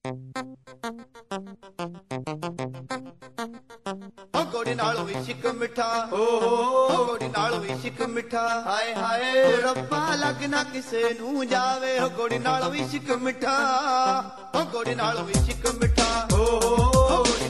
ਘੋੜੀ ਨਾਲ ਵੀ ਇਸ਼ਕ ਮਿੱਠਾ, ਘੋੜੀ ਨਾਲ ਵੀ ਇਸ਼ਕ ਮਿੱਠਾ, ਹਾਏ ਹਾਏ ਰੱਬਾ ਲੱਗ ਨਾ ਕਿਸੇ ਨੂੰ ਜਾਵੇ। ਘੋੜੀ ਨਾਲ ਵੀ ਇਸ਼ਕ ਮਿੱਠਾ, ਘੋੜੀ ਨਾਲ ਵੀ ਇਸ਼ਕ ਮਿੱਠਾ,